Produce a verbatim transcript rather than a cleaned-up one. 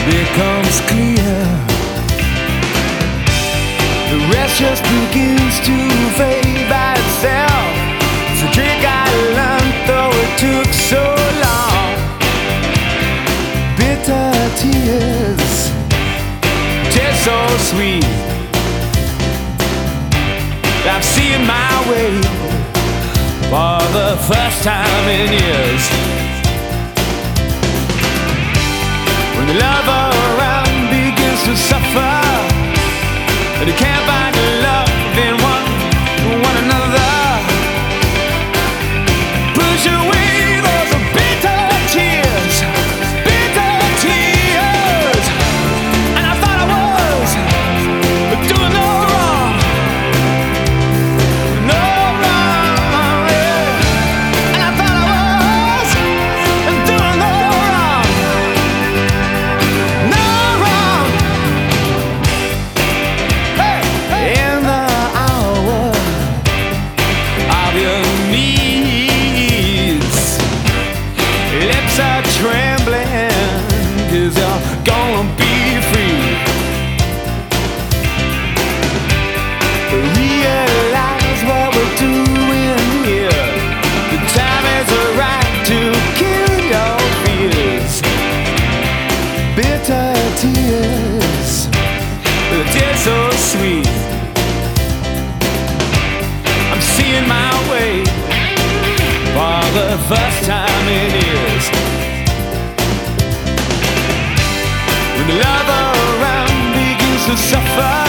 becomes clear. The rest just begins to fade by itself. It's a trick I learned, though it took so long. Bitter tears taste so sweet. I've seen my way for the first time in years. When the love around begins to suffer, and you can't find love in one, one another, push away those bitter tears, bitter tears. And I thought I was doing no wrong, no wrong, yeah. And I thought I was doing no wrong, no wrong. Hey, in the hour of your needs, lips are trembling, 'cause you're gonna be free. Realize what we're doing here. The time is right to kill your fears. Bitter tears, the tears so sweet. I'm seeing my way for the first time in years. When the love around begins to suffer,